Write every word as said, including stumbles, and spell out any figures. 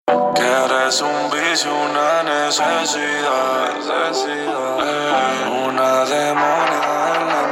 Que eres un vicio, una necesidad, necesidad. Eh, una demonia en la